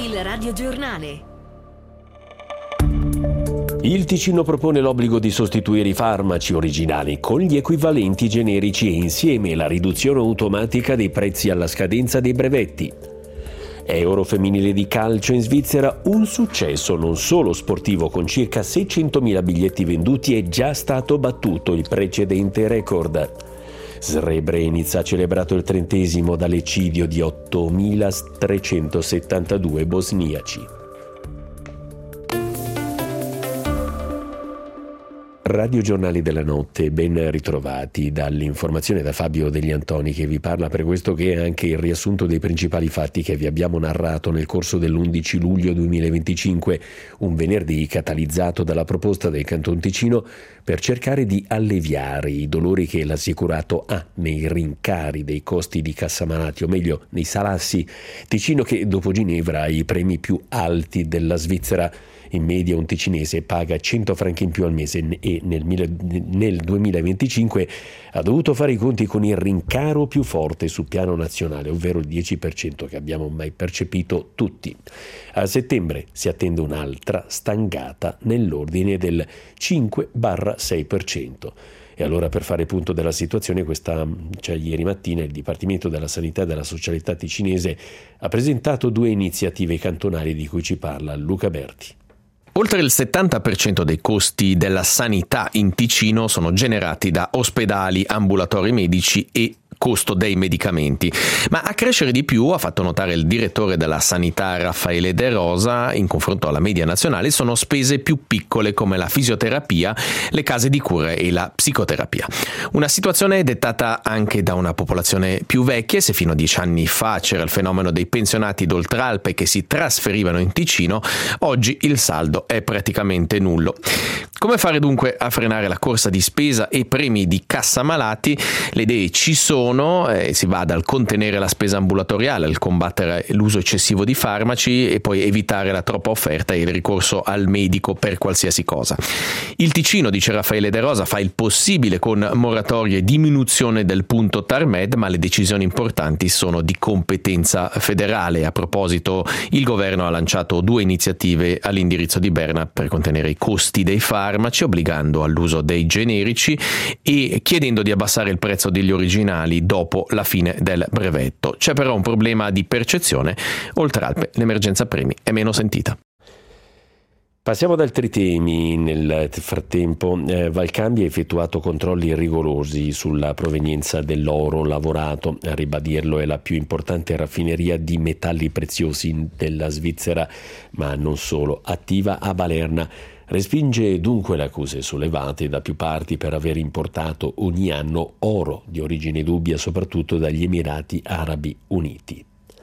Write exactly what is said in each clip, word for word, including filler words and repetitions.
Il radiogiornale. Il Ticino propone l'obbligo di sostituire i farmaci originali con gli equivalenti generici e insieme la riduzione automatica dei prezzi alla scadenza dei brevetti. Euro femminile di calcio in Svizzera, un successo non solo sportivo, con circa seicentomila biglietti venduti è già stato battuto il precedente record. Srebrenica ha celebrato il trentesimo dall'eccidio di ottomilatrecentosettantadue bosniaci. Radio Giornali della Notte, ben ritrovati dall'informazione da Fabio Degli Antoni, che vi parla per questo che è anche il riassunto dei principali fatti che vi abbiamo narrato nel corso dell'undici luglio duemilaventicinque, un venerdì catalizzato dalla proposta del Canton Ticino per cercare di alleviare i dolori che l'assicurato ha nei rincari dei costi di cassamalati, o meglio nei salassi. Ticino che dopo Ginevra ha i premi più alti della Svizzera. In media un ticinese paga cento franchi in più al mese e nel, nel duemilaventicinque ha dovuto fare i conti con il rincaro più forte sul piano nazionale, ovvero il dieci per cento che abbiamo mai percepito tutti. A settembre si attende un'altra stangata nell'ordine del cinque sei per cento. E allora, per fare punto della situazione, questa, cioè ieri mattina il Dipartimento della Sanità e della Socialità ticinese ha presentato due iniziative cantonali di cui ci parla Luca Berti. Oltre il settanta per cento dei costi della sanità in Ticino sono generati da ospedali, ambulatori medici e costo dei medicamenti, ma a crescere di più, ha fatto notare il direttore della sanità Raffaele De Rosa, in confronto alla media nazionale sono spese più piccole come la fisioterapia, le case di cura e la psicoterapia. Una situazione dettata anche da una popolazione più vecchia. Se fino a dieci anni fa c'era il fenomeno dei pensionati d'Oltralpe che si trasferivano in Ticino, oggi il saldo è praticamente nullo. Come fare dunque a frenare la corsa di spesa e premi di cassamalati? Le idee ci sono. Eh, si va dal contenere la spesa ambulatoriale al combattere l'uso eccessivo di farmaci e poi evitare la troppa offerta e il ricorso al medico per qualsiasi cosa. Il Ticino, dice Raffaele De Rosa, fa il possibile con moratorie e diminuzione del punto TARMED, ma le decisioni importanti sono di competenza federale. A proposito, il governo ha lanciato due iniziative all'indirizzo di Berna per contenere i costi dei farmaci, obbligando all'uso dei generici e chiedendo di abbassare il prezzo degli originali dopo la fine del brevetto. C'è però un problema di percezione. Oltralpe, l'emergenza premi è meno sentita. Passiamo ad altri temi. Nel frattempo eh, Valcambi ha effettuato controlli rigorosi sulla provenienza dell'oro lavorato. A ribadirlo è la più importante raffineria di metalli preziosi della Svizzera, ma non solo, attiva a Balerna. Respinge dunque le accuse sollevate da più parti per aver importato ogni anno oro di origine dubbia, soprattutto dagli Emirati Arabi Uniti.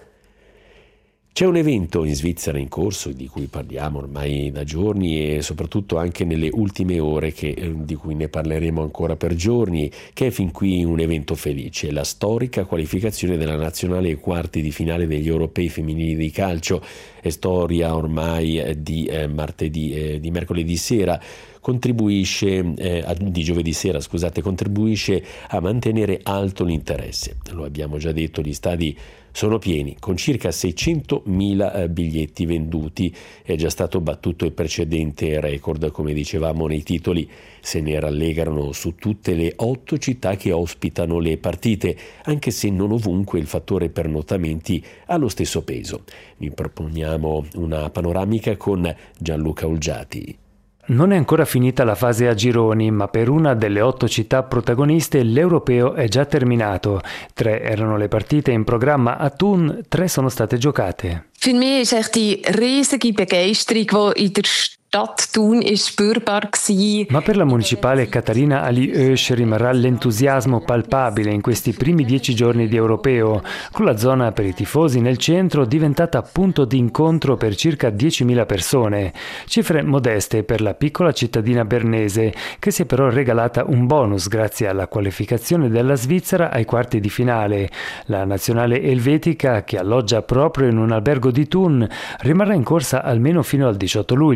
C'è un evento in Svizzera in corso di cui parliamo ormai da giorni e soprattutto anche nelle ultime ore, che, di cui ne parleremo ancora per giorni, che è fin qui un evento felice: la storica qualificazione della nazionale ai quarti di finale degli europei femminili di calcio. È storia ormai di eh, martedì, eh, di mercoledì sera. Contribuisce eh, di giovedì sera, scusate, contribuisce a mantenere alto l'interesse. Lo abbiamo già detto, gli stadi sono pieni, con circa seicentomila eh, biglietti venduti. È già stato battuto il precedente record, come dicevamo nei titoli. Se ne rallegrano su tutte le otto città che ospitano le partite, anche se non ovunque il fattore pernottamenti ha lo stesso peso. Vi proponiamo una panoramica con Gianluca Olgiati. Non è ancora finita la fase a gironi, ma per una delle otto città protagoniste l'europeo è già terminato. Tre erano le partite in programma a Thun, tre sono state giocate. Für mich ist echt die riesige Begeisterung, die in der Stadt Thun ist spürbar gewesen. Ma per la municipale Catarina Ali Oesch rimarrà l'entusiasmo palpabile in questi primi dieci giorni di europeo, con la zona per i tifosi nel centro diventata punto di incontro per circa diecimila persone. Cifre modeste per la piccola cittadina bernese, che si è però regalata un bonus grazie alla qualificazione della Svizzera ai quarti di finale. La nazionale elvetica, che alloggia proprio in un albergo di Thun, rimarrà in corsa almeno fino al diciotto luglio.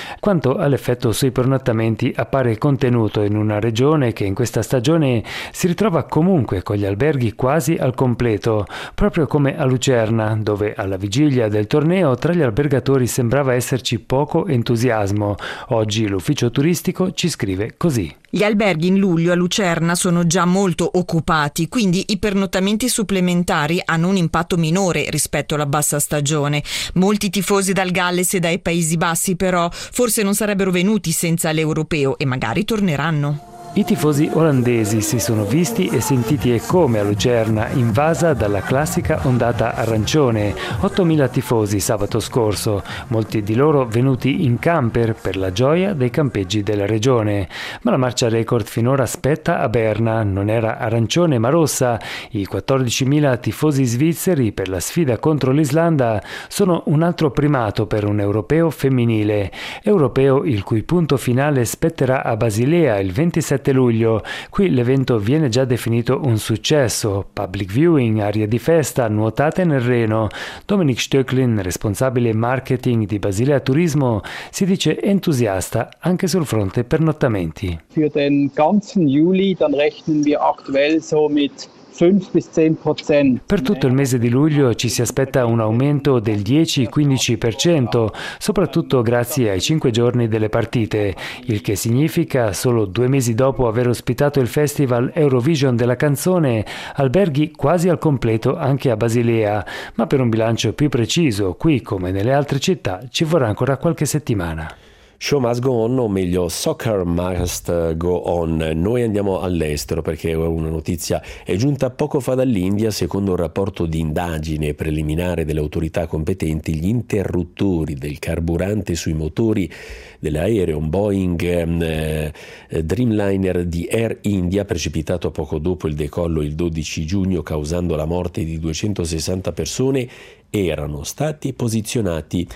Quanto all'effetto sui pernottamenti, appare contenuto in una regione che in questa stagione si ritrova comunque con gli alberghi quasi al completo, proprio come a Lucerna, dove alla vigilia del torneo tra gli albergatori sembrava esserci poco entusiasmo. Oggi l'ufficio turistico ci scrive così. Gli alberghi in luglio a Lucerna sono già molto occupati, quindi i pernottamenti supplementari hanno un impatto minore rispetto alla bassa stagione. Molti tifosi dal Galles e dai Paesi Bassi però forse non sarebbero venuti senza l'Europeo e magari torneranno. I tifosi olandesi si sono visti e sentiti e come a Lucerna, invasa dalla classica ondata arancione. ottomila tifosi sabato scorso, molti di loro venuti in camper per la gioia dei campeggi della regione. Ma la marcia record finora spetta a Berna, non era arancione ma rossa. I quattordicimila tifosi svizzeri per la sfida contro l'Islanda sono un altro primato per un europeo femminile. Europeo il cui punto finale spetterà a Basilea il ventisette luglio. Qui l'evento viene già definito un successo, public viewing, aria di festa, nuotate nel Reno. Dominik Stöcklin, responsabile marketing di Basilea Turismo, si dice entusiasta anche sul fronte pernottamenti. Für den ganzen Juli dann rechnen wir aktuell so mit Per tutto il mese di luglio ci si aspetta un aumento del dieci quindici per cento, soprattutto grazie ai cinque giorni delle partite, il che significa, solo due mesi dopo aver ospitato il Festival Eurovision della canzone, alberghi quasi al completo anche a Basilea, ma per un bilancio più preciso, qui come nelle altre città, ci vorrà ancora qualche settimana. Show must go on, o meglio soccer must go on. Noi andiamo all'estero perché una notizia è giunta poco fa dall'India. Secondo un rapporto di indagine preliminare delle autorità competenti, gli interruttori del carburante sui motori dell'aereo Boeing eh, Dreamliner di Air India, precipitato poco dopo il decollo il dodici giugno causando la morte di duecentosessanta persone, erano stati posizionati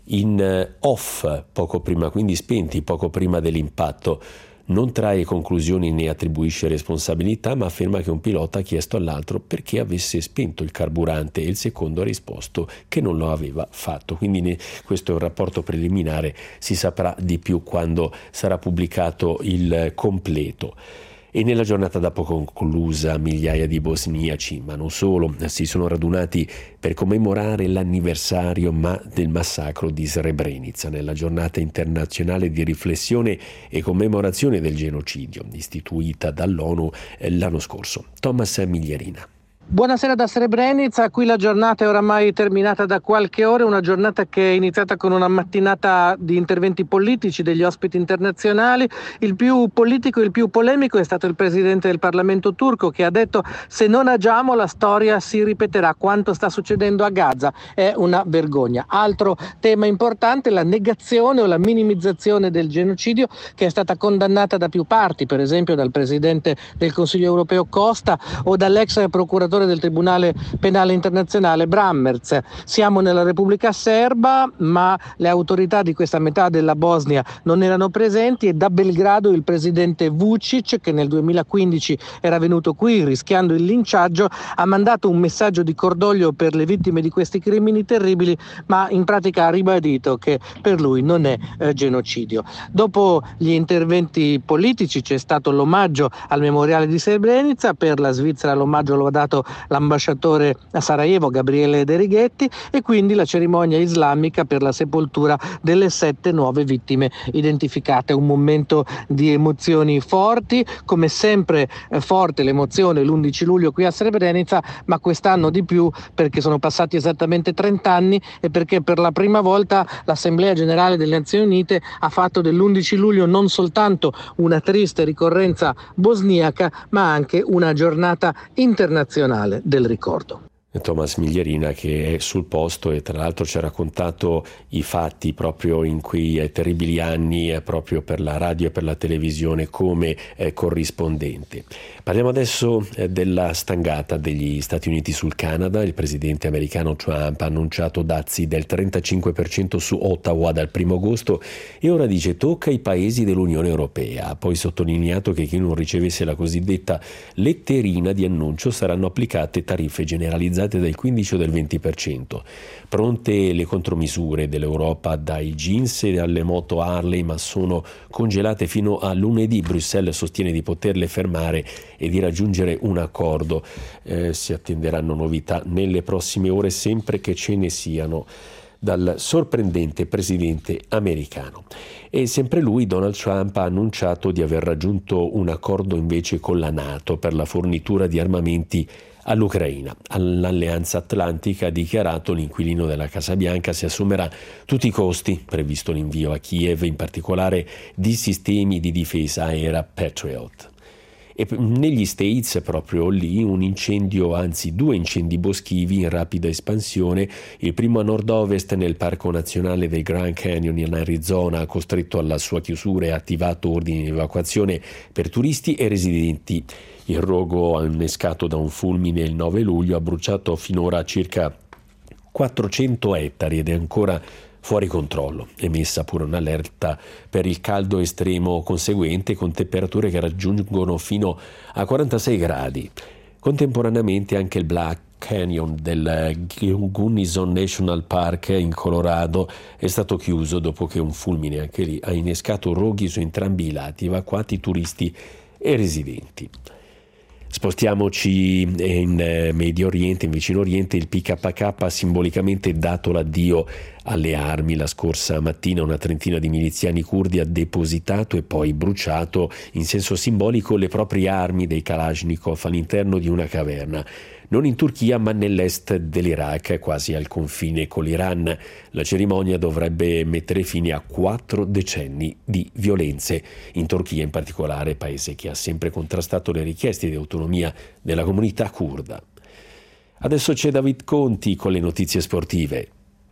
in off poco prima, quindi spenti poco prima dell'impatto. Non trae conclusioni né attribuisce responsabilità, ma afferma che un pilota ha chiesto all'altro perché avesse spento il carburante e il secondo ha risposto che non lo aveva fatto. Quindi ne, questo è un rapporto preliminare, si saprà di più quando sarà pubblicato il completo. E nella giornata dopo conclusa migliaia di bosniaci, ma non solo, si sono radunati per commemorare l'anniversario ma del massacro di Srebrenica, nella giornata internazionale di riflessione e commemorazione del genocidio, istituita dall'ONU l'anno scorso. Thomas Miglierina. Buonasera da Srebrenica, qui la giornata è oramai terminata da qualche ora, una giornata che è iniziata con una mattinata di interventi politici degli ospiti internazionali. Il più politico e il più polemico è stato il presidente del Parlamento turco, che ha detto: se non agiamo la storia si ripeterà, quanto sta succedendo a Gaza è una vergogna. Altro tema importante, la negazione o la minimizzazione del genocidio, che è stata condannata da più parti, per esempio dal presidente del Consiglio europeo Costa o dall'ex procuratore del Tribunale Penale Internazionale Brammertz. Siamo nella Repubblica Serba, ma le autorità di questa metà della Bosnia non erano presenti e da Belgrado il presidente Vučić, che nel duemilaquindici era venuto qui rischiando il linciaggio, ha mandato un messaggio di cordoglio per le vittime di questi crimini terribili, ma in pratica ha ribadito che per lui non è eh, genocidio. Dopo gli interventi politici c'è stato l'omaggio al memoriale di Srebrenica. Per la Svizzera l'omaggio lo ha dato l'ambasciatore a Sarajevo Gabriele De Righetti, e quindi la cerimonia islamica per la sepoltura delle sette nuove vittime identificate. Un momento di emozioni forti, come sempre eh, forte l'emozione l'undici luglio qui a Srebrenica, ma quest'anno di più perché sono passati esattamente trenta anni e perché per la prima volta l'Assemblea Generale delle Nazioni Unite ha fatto dell'undici luglio non soltanto una triste ricorrenza bosniaca, ma anche una giornata internazionale del ricordo. Thomas Miglierina, che è sul posto e tra l'altro ci ha raccontato i fatti proprio in quei terribili anni, eh, proprio per la radio e per la televisione come eh, corrispondente. Parliamo adesso eh, della stangata degli Stati Uniti sul Canada. Il presidente americano Trump ha annunciato dazi del trentacinque per cento su Ottawa dal primo agosto e ora dice tocca ai paesi dell'Unione Europea. Ha poi sottolineato che chi non ricevesse la cosiddetta letterina di annuncio saranno applicate tariffe generalizzate aumentate del quindici o del venti per cento. Pronte le contromisure dell'Europa dai jeans e alle moto Harley, ma sono congelate fino a lunedì. Bruxelles sostiene di poterle fermare e di raggiungere un accordo. Eh, si attenderanno novità nelle prossime ore, sempre che ce ne siano, dal sorprendente presidente americano. E sempre lui, Donald Trump, ha annunciato di aver raggiunto un accordo invece con la NATO per la fornitura di armamenti all'Ucraina. L'Alleanza Atlantica, ha dichiarato l'inquilino della Casa Bianca, si assumerà tutti i costi, previsto l'invio a Kiev in particolare di sistemi di difesa aerea Patriot. E negli States, proprio lì, un incendio, anzi due incendi boschivi in rapida espansione. Il primo a nord-ovest nel Parco Nazionale del Grand Canyon in Arizona ha costretto alla sua chiusura e attivato ordini di evacuazione per turisti e residenti. Il rogo, innescato da un fulmine il nove luglio, ha bruciato finora circa quattrocento ettari ed è ancora fuori controllo. Emessa pure un'allerta per il caldo estremo conseguente, con temperature che raggiungono fino a quarantasei gradi. Contemporaneamente anche il Black Canyon del Gunnison National Park in Colorado è stato chiuso dopo che un fulmine anche lì ha innescato roghi su entrambi i lati, evacuati turisti e residenti. Spostiamoci in Medio Oriente, in Vicino Oriente. Il P K K ha simbolicamente dato l'addio alle armi. La scorsa mattina una trentina di miliziani curdi ha depositato e poi bruciato in senso simbolico le proprie armi dei Kalashnikov all'interno di una caverna. Non in Turchia, ma nell'est dell'Iraq, quasi al confine con l'Iran. La cerimonia dovrebbe mettere fine a quattro decenni di violenze in Turchia, in particolare, paese che ha sempre contrastato le richieste di autonomia della comunità curda. Adesso c'è David Conti con le notizie sportive.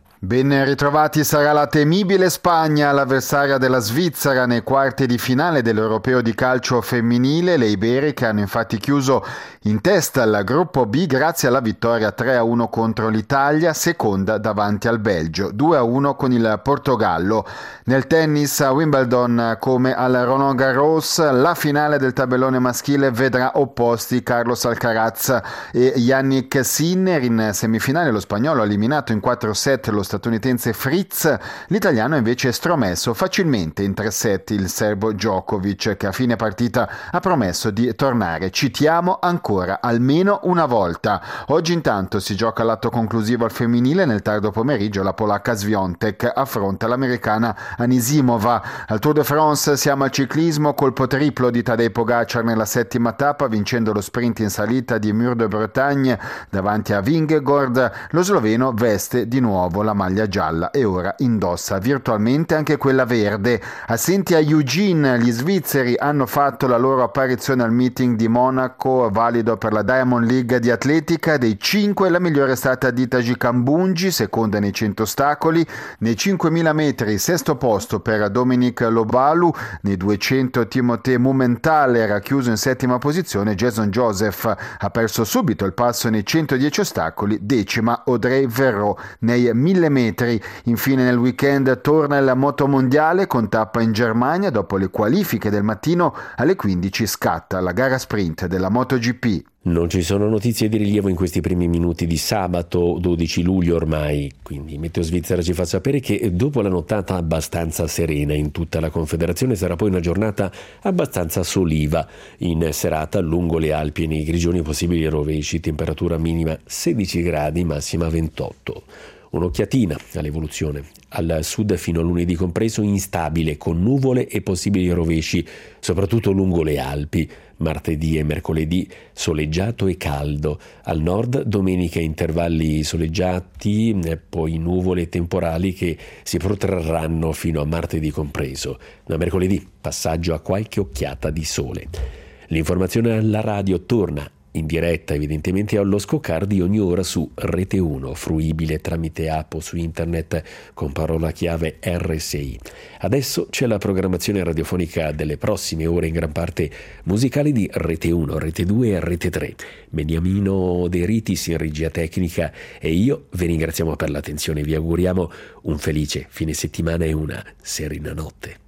Ben ritrovati. Sarà la temibile Spagna l'avversaria della Svizzera nei quarti di finale dell'Europeo di calcio femminile. Le iberiche hanno infatti chiuso in testa al gruppo B grazie alla vittoria tre a uno contro l'Italia, seconda davanti al Belgio, due a uno con il Portogallo. Nel tennis a Wimbledon, come al Roland Garros, la finale del tabellone maschile vedrà opposti Carlos Alcaraz e Yannick Sinner. In semifinale lo spagnolo ha eliminato in quattro set lo statunitense Fritz, l'italiano invece è estromesso facilmente in tre set il serbo Djokovic, che a fine partita ha promesso di tornare. Citiamo ancora almeno una volta. Oggi intanto si gioca l'atto conclusivo al femminile. Nel tardo pomeriggio la polacca Swiatek affronta l'americana Anisimova. Al Tour de France siamo al ciclismo, colpo triplo di Tadej Pogacar nella settima tappa, vincendo lo sprint in salita di Mur de Bretagne davanti a Vingegaard. Lo sloveno veste di nuovo la maglia gialla e ora indossa virtualmente anche quella verde. Assenti a Eugene, gli svizzeri hanno fatto la loro apparizione al meeting di Monaco, valido per la Diamond League di atletica. Dei cinque la migliore è stata Ditaji Kambunji, seconda nei cento ostacoli. Nei cinquemila metri sesto posto per Dominic Lobalu. Nei duecento Timothée Mumenthaler ha chiuso in settima posizione. Jason Joseph ha perso subito il passo nei centodieci ostacoli, decima Audrey Verreau. Nei mille metri infine nel weekend torna il motomondiale con tappa in Germania. Dopo le qualifiche del mattino alle quindici scatta la gara sprint della MotoGP. Non ci sono notizie di rilievo in questi primi minuti di sabato dodici luglio ormai, quindi Meteo Svizzera ci fa sapere che dopo la nottata abbastanza serena in tutta la Confederazione sarà poi una giornata abbastanza soliva. In serata lungo le Alpi e nei Grigioni possibili rovesci, temperatura minima sedici gradi, massima ventotto. Un'occhiatina all'evoluzione. Al sud fino a lunedì compreso instabile, con nuvole e possibili rovesci, soprattutto lungo le Alpi. Martedì e mercoledì soleggiato e caldo. Al nord domenica intervalli soleggiati, poi nuvole temporali che si protrarranno fino a martedì compreso. Da mercoledì passaggio a qualche occhiata di sole. L'informazione alla radio torna in diretta evidentemente allo scoccare di ogni ora su Rete uno, fruibile tramite app o su internet con parola chiave R sei. Adesso c'è la programmazione radiofonica delle prossime ore, in gran parte musicali, di Rete uno, Rete due e Rete tre. Beniamino De Ritis in regia tecnica e io vi ringraziamo per l'attenzione. Vi auguriamo un felice fine settimana e una serena notte.